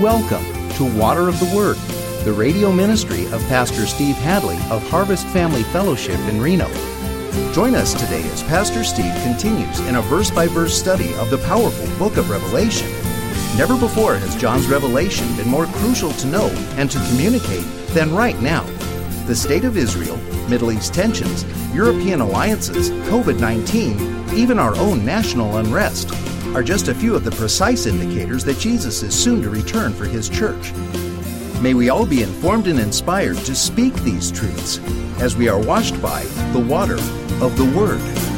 Welcome to Water of the Word, the radio ministry of Pastor Steve Hadley of Harvest Family Fellowship in Reno. Join us today as Pastor Steve continues in a verse-by-verse study of the powerful book of Revelation. Never before has John's revelation been more crucial to know and to communicate than right now. The state of Israel, Middle East tensions, European alliances, COVID-19, even our own national unrest are just a few of the precise indicators that Jesus is soon to return for His church. May we all be informed and inspired to speak these truths as we are washed by the water of the Word.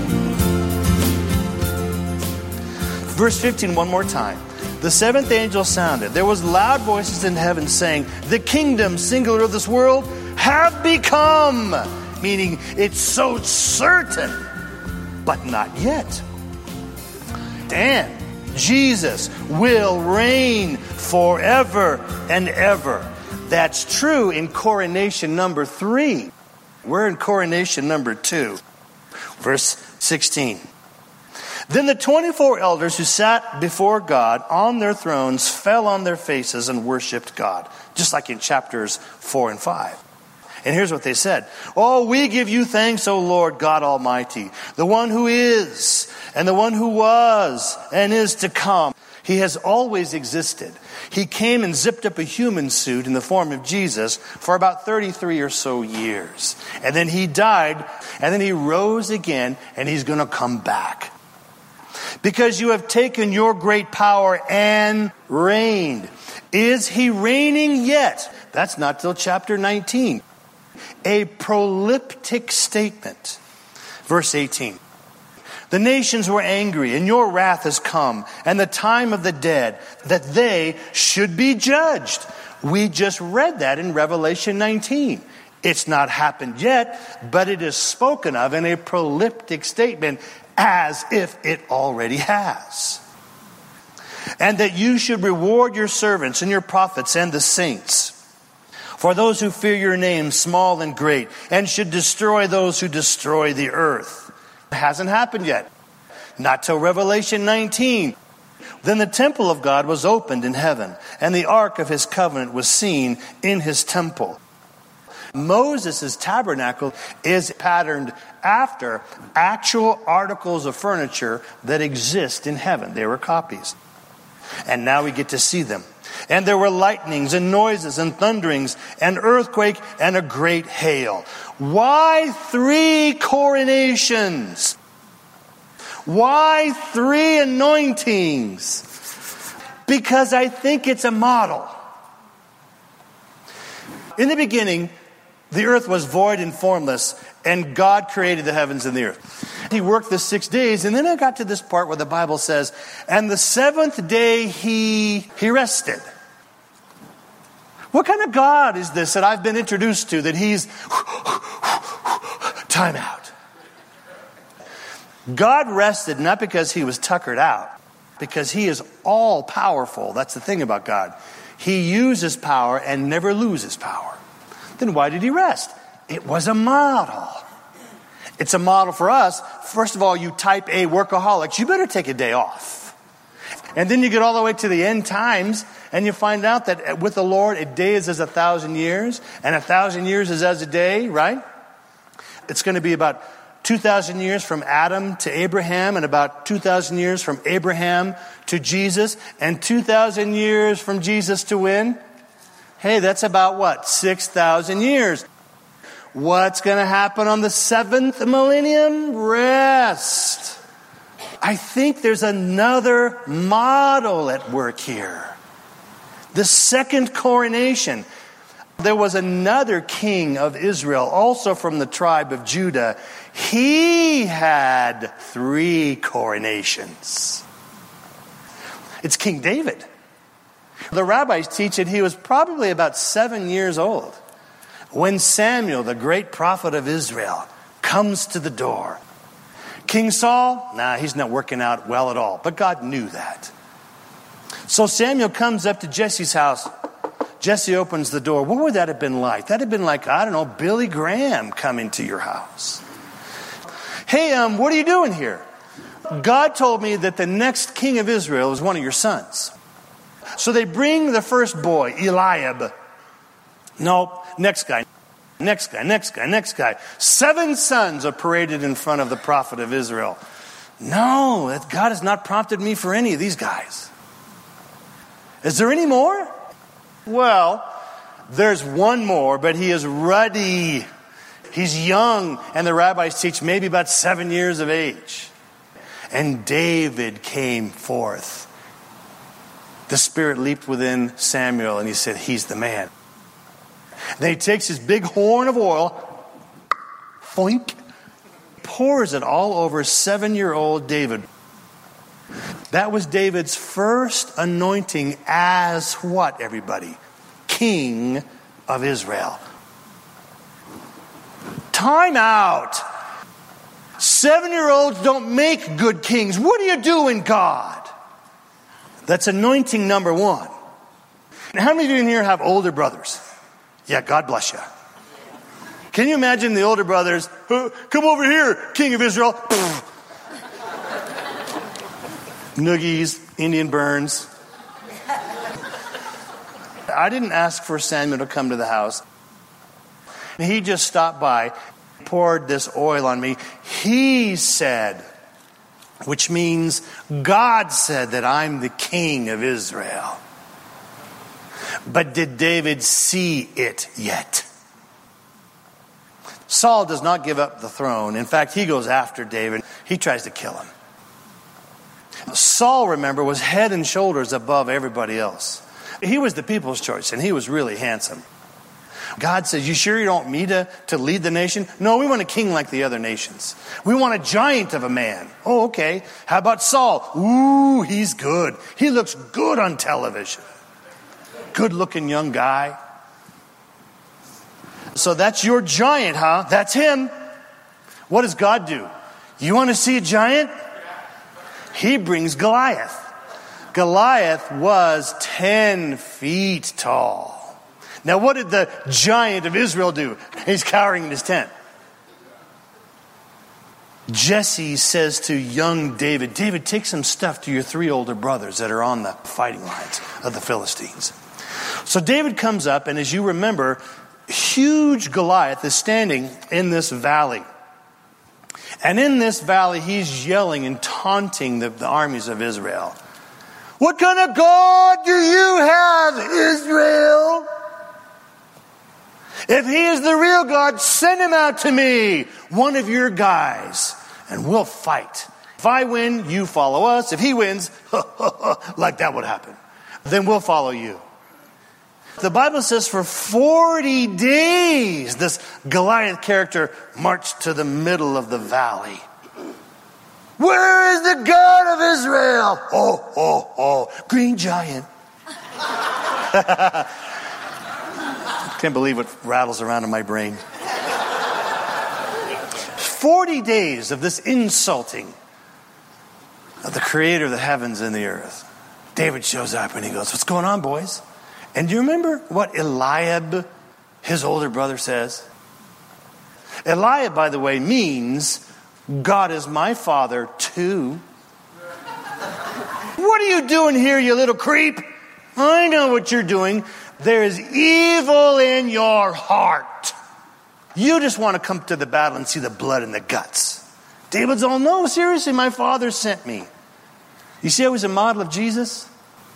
Verse 15, one more time. The seventh angel sounded. There was loud voices in heaven saying, "The kingdom, singular, of this world have become," meaning it's so certain, but not yet. And Jesus will reign forever and ever. That's true in coronation number 3. We're in coronation number 2. Verse 16. Then the 24 elders who sat before God on their thrones fell on their faces and worshipped God, just like in chapters 4 and 5. And here's what they said. "Oh, we give you thanks, O Lord God Almighty, the one who is, and the one who was, and is to come. He has always existed. He came and zipped up a human suit in the form of Jesus for about 33 or so years. And then He died, and then He rose again, and He's going to come back. Because you have taken your great power and reigned." Is He reigning yet? That's not till chapter 19. A proleptic statement. Verse 18. "The nations were angry, and your wrath has come, and the time of the dead, that they should be judged." We just read that in Revelation 19. It's not happened yet, but it is spoken of in a proleptic statement as if it already has. "And that you should reward your servants and your prophets and the saints, for those who fear your name, small and great, and should destroy those who destroy the earth." It hasn't happened yet. Not till Revelation 19. "Then the temple of God was opened in heaven, and the ark of His covenant was seen in His temple." Moses' tabernacle is patterned after actual articles of furniture that exist in heaven. They were copies. And now we get to see them. "And there were lightnings and noises and thunderings and earthquake and a great hail." Why 3 coronations? Why 3 anointings? Because I think it's a model. In the beginning, the earth was void and formless, and God created the heavens and the earth. He worked the 6 days, and then I got to this part where the Bible says, "And the 7th day he rested." What kind of God is this that I've been introduced to, that He's time out? God rested not because He was tuckered out, because He is all powerful. That's the thing about God. He uses power and never loses power. Then why did He rest? It was a model. It's a model for us. First of all, you type A workaholics, you better take a day off. And then you get all the way to the end times, and you find out that with the Lord, a day is as 1,000 years, and 1,000 years is as a day, right? It's going to be about 2,000 years from Adam to Abraham, and about 2,000 years from Abraham to Jesus, and 2,000 years from Jesus to when? Hey, that's about what? 6,000 years. What's going to happen on the 7th millennium? Rest. I think there's another model at work here. The second coronation. There was another king of Israel, also from the tribe of Judah. He had 3 coronations. It's King David. The rabbis teach that he was probably about 7 years old when Samuel, the great prophet of Israel, comes to the door. King Saul, he's not working out well at all, but God knew that. So Samuel comes up to Jesse's house. Jesse opens the door. What would that have been like? That had been like, I don't know, Billy Graham coming to your house. "Hey, what are you doing here?" "God told me that the next king of Israel is one of your sons." So they bring the first boy, Eliab. No, next guy. 7 sons are paraded in front of the prophet of Israel. No, God has not prompted me for any of these guys. Is there any more? Well, there's one more, but he is ruddy. He's young, and the rabbis teach maybe about 7 years of age. And David came forth. The Spirit leaped within Samuel, and he said, he's the man. Then he takes his big horn of oil, foink, pours it all over 7-year-old David. That was David's first anointing as what, everybody? King of Israel. Time out. 7-year-olds don't make good kings. What are you doing, God? That's anointing number 1. And how many of you in here have older brothers? Yeah, God bless you. Can you imagine the older brothers? Come over here, King of Israel. Noogies, Indian burns. I didn't ask for Samuel to come to the house. He just stopped by, poured this oil on me. He said, which means God said that I'm the king of Israel. But did David see it yet? Saul does not give up the throne. In fact, he goes after David. He tries to kill him. Saul, remember, was head and shoulders above everybody else. He was the people's choice, and he was really handsome. God says, you sure you don't want me to lead the nation? No, we want a king like the other nations. We want a giant of a man. Oh, okay. How about Saul? Ooh, he's good. He looks good on television. Good-looking young guy. So that's your giant, huh? That's him. What does God do? You want to see a giant? He brings Goliath. Goliath was 10 feet tall. Now, what did the giant of Israel do? He's cowering in his tent. Jesse says to young David, David, take some stuff to your 3 older brothers that are on the fighting lines of the Philistines. So David comes up, and as you remember, huge Goliath is standing in this valley. And in this valley, he's yelling and taunting the armies of Israel. What kind of God do you have, Israel? If he is the real God, send him out to me, one of your guys, and we'll fight. If I win, you follow us. If he wins, like that would happen, then we'll follow you. The Bible says for 40 days, this Goliath character marched to the middle of the valley. Where is the God of Israel? Oh, green giant. Can't believe what rattles around in my brain. 40 days of this insulting of the creator of the heavens and the earth. David shows up and he goes, what's going on, boys? And do you remember what Eliab, his older brother, says? Eliab, by the way, means God is my father too. What are you doing here, you little creep? I know what you're doing. There is evil in your heart. You just want to come to the battle and see the blood and the guts. David's all, no, seriously, my father sent me. You see how he's a model of Jesus?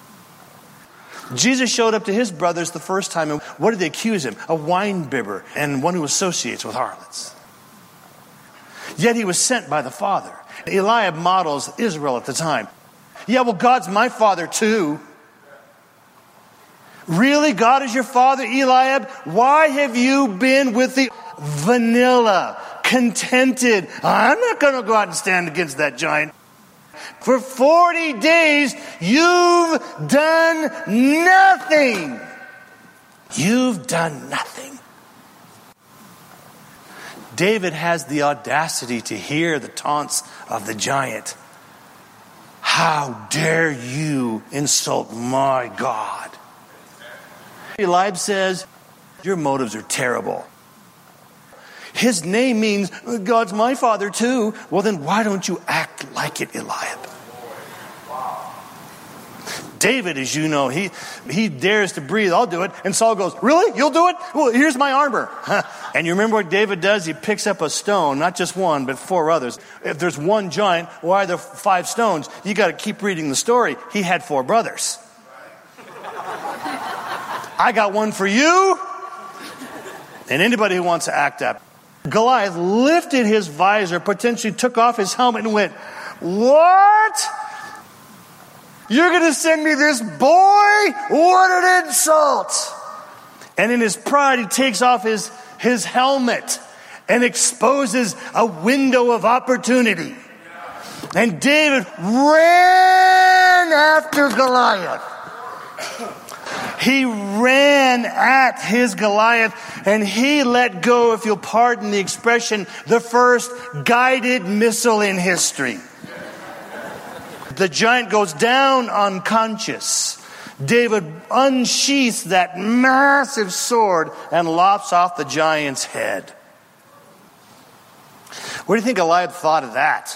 Jesus showed up to his brothers the first time, and what did they accuse him? A wine bibber and one who associates with harlots. Yet he was sent by the Father. Eliab models Israel at the time. Yeah, well, God's my father too. Really? God is your father, Eliab? Why have you been with the vanilla, contented? I'm not going to go out and stand against that giant. For 40 days, you've done nothing. You've done nothing. David has the audacity to hear the taunts of the giant. How dare you insult my God? Eliab says, your motives are terrible. His name means, God's my father too. Well, then why don't you act like it, Eliab? David, as you know, he dares to breathe. I'll do it. And Saul goes, really? You'll do it? Well, here's my armor. And you remember what David does? He picks up a stone, not just one, but 4 others. If there's one giant, why are there 5 stones? You got to keep reading the story. He had 4 brothers. I got one for you. And anybody who wants to act up. Goliath lifted his visor, potentially took off his helmet and went, what? You're going to send me this boy? What an insult. And in his pride, he takes off his helmet and exposes a window of opportunity. And David ran after Goliath. He ran at his Goliath and he let go, if you'll pardon the expression, the first guided missile in history. The giant goes down unconscious. David unsheaths that massive sword and lops off the giant's head. What do you think Goliath thought of that?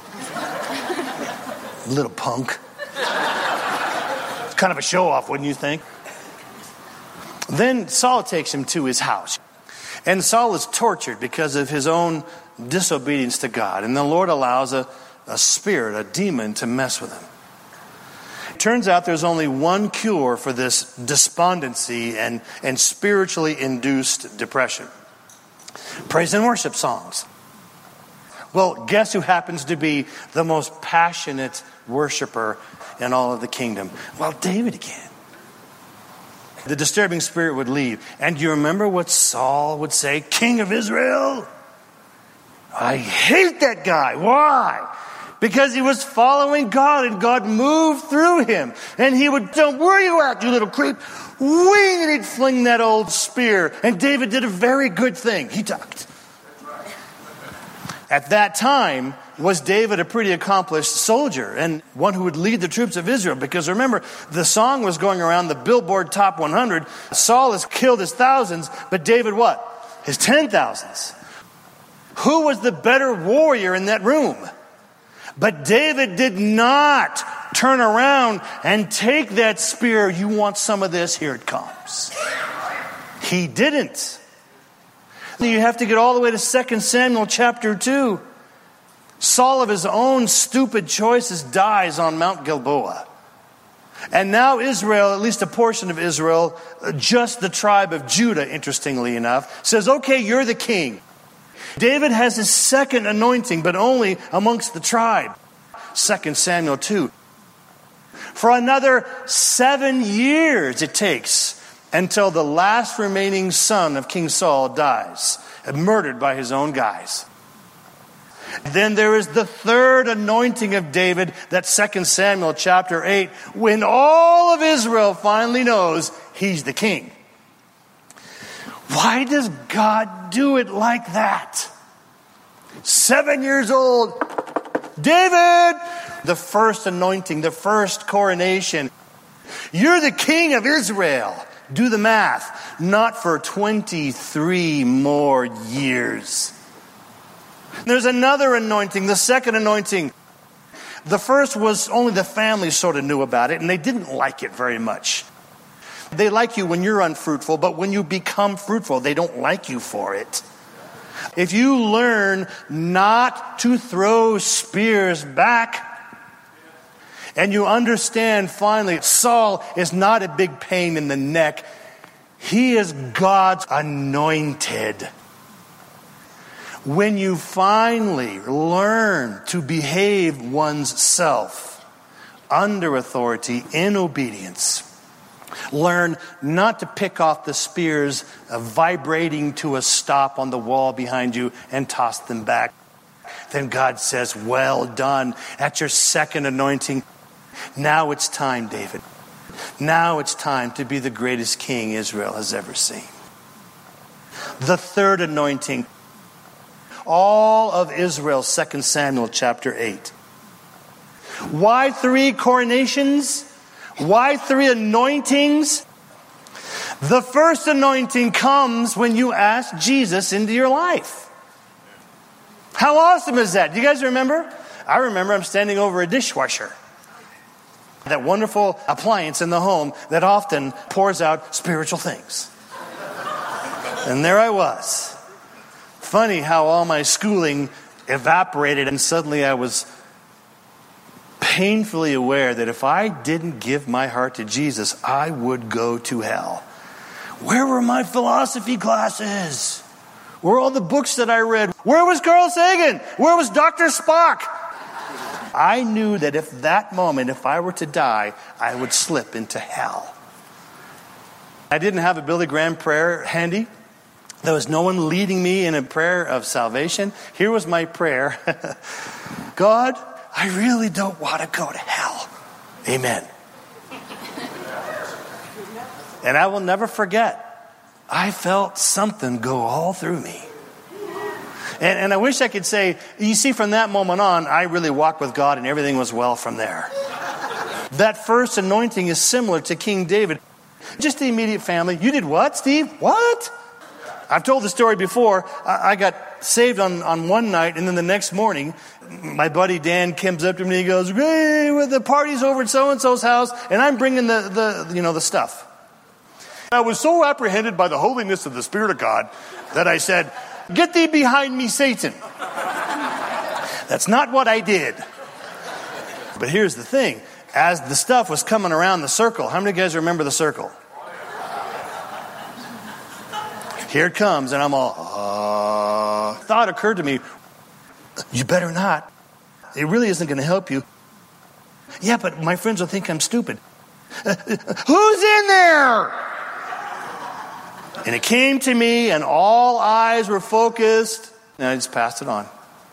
Little punk. It's kind of a show-off, wouldn't you think? Then Saul takes him to his house. And Saul is tortured because of his own disobedience to God. And the Lord allows a spirit, a demon, to mess with him. It turns out there's only one cure for this despondency and spiritually induced depression. Praise and worship songs. Well, guess who happens to be the most passionate worshiper in all of the kingdom? Well, David again. The disturbing spirit would leave. And do you remember what Saul would say? King of Israel? I hate that guy. Why? Because he was following God and God moved through him. And he would tell him, where are you at, you little creep? Wing! And he'd fling that old spear. And David did a very good thing. He ducked. At that time, was David a pretty accomplished soldier and one who would lead the troops of Israel? Because remember, the song was going around the Billboard Top 100. Saul has killed his thousands, but David what? His 10,000s. Who was the better warrior in that room? But David did not turn around and take that spear. You want some of this? Here it comes. He didn't. You have to get all the way to 2 Samuel chapter 2. Saul, of his own stupid choices, dies on Mount Gilboa. And now Israel, at least a portion of Israel, just the tribe of Judah, interestingly enough, says, okay, you're the king. David has his second anointing, but only amongst the tribe. 2 Samuel 2. For another 7 years it takes until the last remaining son of King Saul dies, murdered by his own guys. Then there is the third anointing of David, that's 2 Samuel chapter 8, when all of Israel finally knows he's the king. Why does God do it like that? 7 years old, David, the first anointing, the first coronation. You're the king of Israel. Do the math. Not for 23 more years. There's another anointing, the second anointing. The first was only the family sort of knew about it, and they didn't like it very much. They like you when you're unfruitful, but when you become fruitful, they don't like you for it. If you learn not to throw spears back, and you understand finally Saul is not a big pain in the neck. He is God's anointed. When you finally learn to behave one's self under authority in obedience, learn not to pick off the spears vibrating to a stop on the wall behind you and toss them back, then God says, well done. That's your second anointing. Now it's time, David. Now it's time to be the greatest king Israel has ever seen. The third anointing. All of Israel, 2 Samuel chapter 8. Why 3 coronations? Why 3 anointings? The first anointing comes when you ask Jesus into your life. How awesome is that? Do you guys remember? I remember I'm standing over a dishwasher. That wonderful appliance in the home that often pours out spiritual things. And there I was. Funny how all my schooling evaporated, and suddenly I was painfully aware that if I didn't give my heart to Jesus, I would go to hell. Where were my philosophy classes? Where were all the books that I read? Where was Carl Sagan? Where was Dr. Spock? I knew that if I were to die, I would slip into hell. I didn't have a Billy Graham prayer handy. There was no one leading me in a prayer of salvation. Here was my prayer. God, I really don't want to go to hell. Amen. And I will never forget, I felt something go all through me. And I wish I could say, you see, from that moment on, I really walked with God and everything was well from there. That first anointing is similar to King David. Just the immediate family. You did what, Steve? What? I've told the story before. I got saved on one night, and then the next morning, my buddy Dan comes up to me and he goes, "Hey, the party's over at so-and-so's house, and I'm bringing the stuff." I was so apprehended by the holiness of the Spirit of God that I said, "Get thee behind me, Satan." That's not what I did. But here's the thing. As the stuff was coming around the circle, how many of you guys remember the circle? Here it comes, and I'm all, Thought occurred to me, you better not. It really isn't going to help you. Yeah, but my friends will think I'm stupid. Who's in there? And it came to me, and all eyes were focused, and I just passed it on.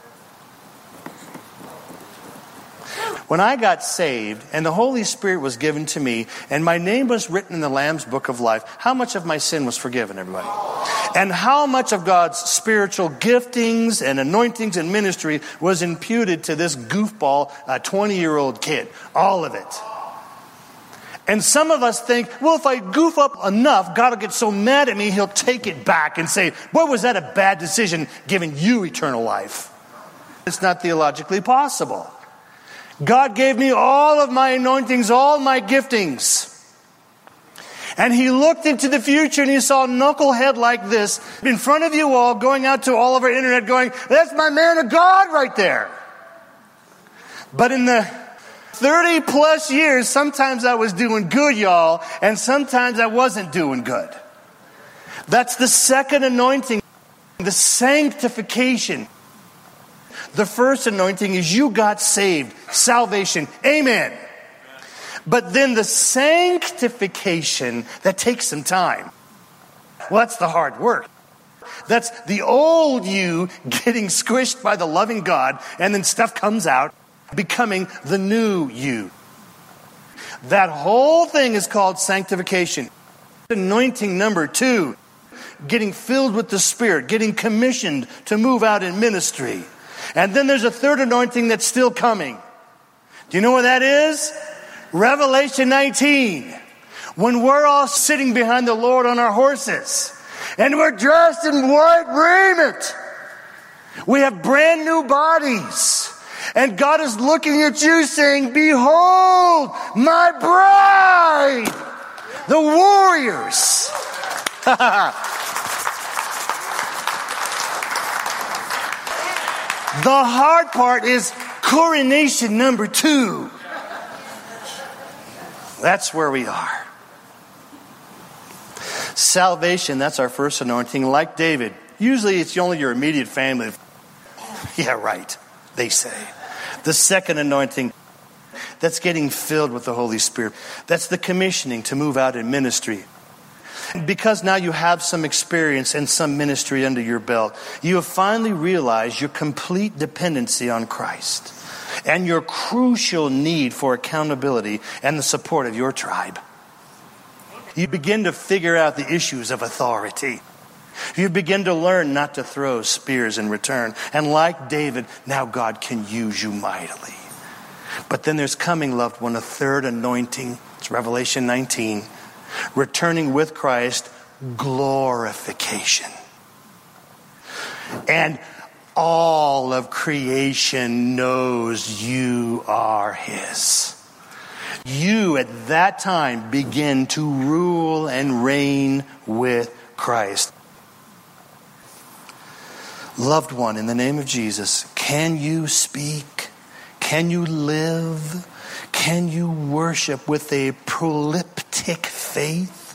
When I got saved and the Holy Spirit was given to me and my name was written in the Lamb's Book of Life, how much of my sin was forgiven, everybody? And how much of God's spiritual giftings and anointings and ministry was imputed to this goofball, 20-year-old kid? All of it. And some of us think, well, if I goof up enough, God will get so mad at me, he'll take it back and say, "What was that a bad decision giving you eternal life?" It's not theologically possible. God gave me all of my anointings, all my giftings. And he looked into the future and he saw a knucklehead like this in front of you all, going out to all of our internet going, "That's my man of God right there." But in the 30 plus years, sometimes I was doing good, y'all, and sometimes I wasn't doing good. That's the second anointing, the sanctification. The first anointing is you got saved, salvation, amen. But then the sanctification, that takes some time. Well, that's the hard work. That's the old you getting squished by the loving God, and then stuff comes out, becoming the new you. That whole thing is called sanctification. Anointing number 2, getting filled with the Spirit, getting commissioned to move out in ministry. And then there's a third anointing that's still coming. Do you know what that is? Revelation 19. When we're all sitting behind the Lord on our horses, and we're dressed in white raiment. We have brand new bodies. And God is looking at you saying, "Behold, my bride, the warriors." The hard part is coronation number 2. That's where we are. Salvation, that's our first anointing. Like David, usually it's only your immediate family. Yeah, right, they say. The second anointing, that's getting filled with the Holy Spirit. That's the commissioning to move out in ministry. Because now you have some experience and some ministry under your belt, you have finally realized your complete dependency on Christ and your crucial need for accountability and the support of your tribe. You begin to figure out the issues of authority. You begin to learn not to throw spears in return. And like David, now God can use you mightily. But then there's coming, loved one, a third anointing. It's Revelation 19. Returning with Christ, glorification. And all of creation knows you are His. you at that time begin to rule and reign with Christ. Loved one, in the name of Jesus, can you speak? Can you live? Can you worship with a proleptic faith?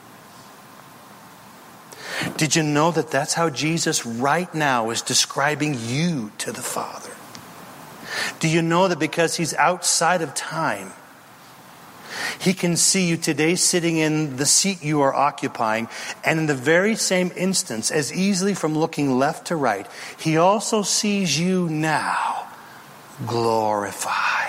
Did you know that that's how Jesus right now is describing you to the Father? Do you know that because He's outside of time, He can see you today sitting in the seat you are occupying, and in the very same instance, as easily from looking left to right, He also sees you now glorified.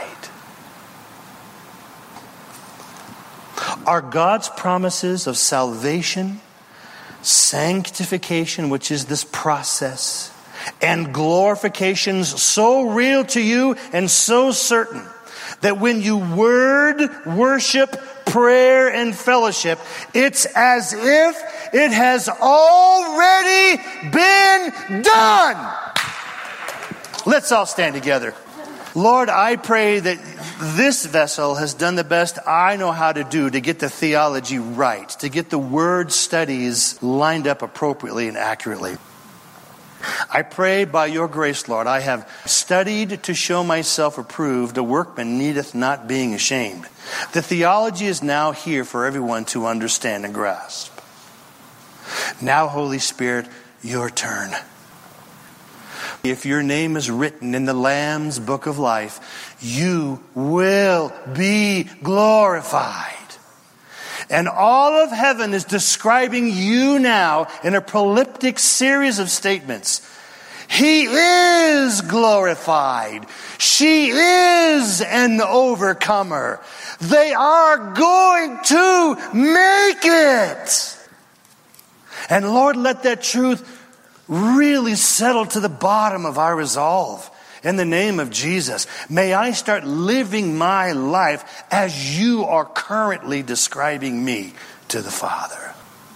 Are God's promises of salvation, sanctification, which is this process, and glorifications so real to you and so certain that when you worship, prayer, and fellowship, it's as if it has already been done? Let's all stand together. Lord, I pray that this vessel has done the best I know how to do to get the theology right, to get the word studies lined up appropriately and accurately. I pray by your grace, Lord, I have studied to show myself approved, a workman needeth not being ashamed. The theology is now here for everyone to understand and grasp. Now, Holy Spirit, your turn. If your name is written in the Lamb's book of life, you will be glorified. And all of heaven is describing you now in a proleptic series of statements. He is glorified. She is an overcomer. They are going to make it. And Lord, let that truth really settle to the bottom of our resolve. In the name of Jesus, may I start living my life as you are currently describing me to the Father.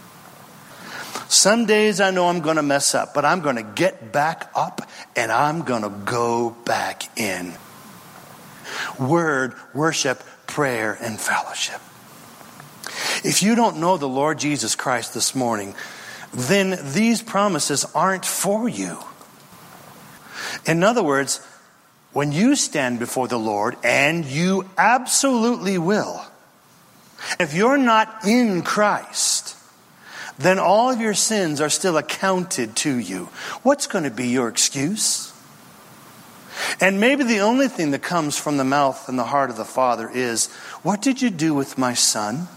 Some days I know I'm going to mess up, but I'm going to get back up and I'm going to go back in. Word, worship, prayer, and fellowship. If you don't know the Lord Jesus Christ this morning, then these promises aren't for you. In other words, when you stand before the Lord, and you absolutely will, if you're not in Christ, then all of your sins are still accounted to you. What's going to be your excuse? And maybe the only thing that comes from the mouth and the heart of the Father is, what did you do with my son?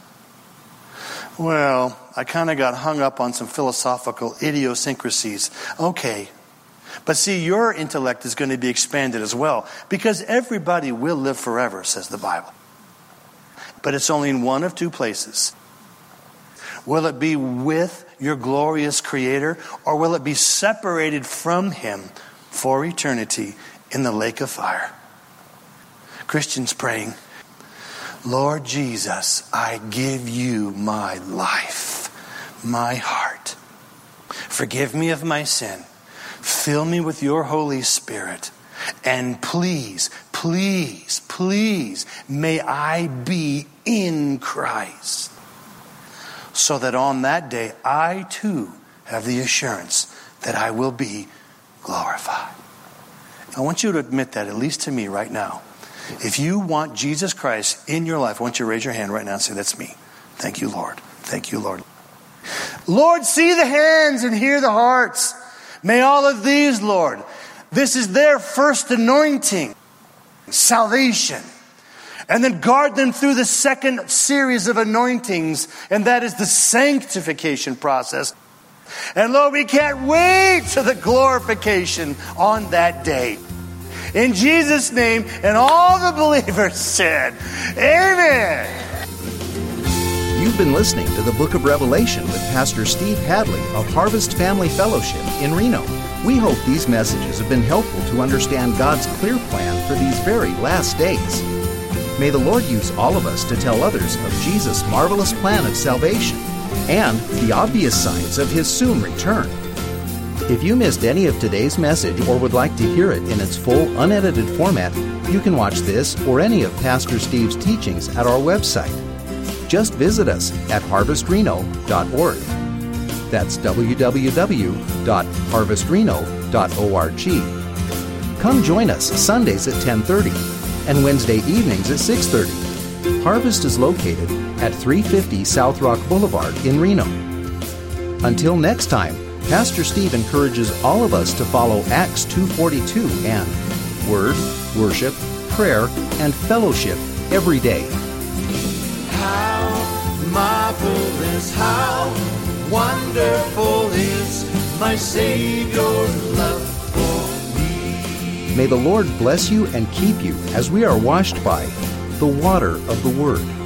Well, I kind of got hung up on some philosophical idiosyncrasies. Okay. But see, your intellect is going to be expanded as well, because everybody will live forever, says the Bible. But it's only in one of two places. Will it be with your glorious Creator, or will it be separated from Him for eternity in the lake of fire? Christians praying, Lord Jesus, I give you my life, my heart. Forgive me of my sin. Fill me with your Holy Spirit. And please, please, please, may I be in Christ. So that on that day, I too have the assurance that I will be glorified. I want you to admit that, at least to me right now. If you want Jesus Christ in your life, I want you to raise your hand right now and say, that's me. Thank you, Lord. Thank you, Lord. Lord, see the hands and hear the hearts. May all of these, Lord, this is their first anointing, salvation. And then guard them through the second series of anointings, and that is the sanctification process. And Lord, we can't wait to the glorification on that day. In Jesus' name, and all the believers said, Amen. You've been listening to the Book of Revelation with Pastor Steve Hadley of Harvest Family Fellowship in Reno. We hope these messages have been helpful to understand God's clear plan for these very last days. May the Lord use all of us to tell others of Jesus' marvelous plan of salvation and the obvious signs of His soon return. If you missed any of today's message or would like to hear it in its full, unedited format, you can watch this or any of Pastor Steve's teachings at our website. Just visit us at harvestreno.org. That's www.harvestreno.org. Come join us Sundays at 10:30 and Wednesday evenings at 6:30. Harvest is located at 350 South Rock Boulevard in Reno. Until next time, Pastor Steve encourages all of us to follow Acts 2:42 and Word, Worship, Prayer, and Fellowship every day. How marvelous, how wonderful is my Savior's love for me. May the Lord bless you and keep you as we are washed by the water of the Word.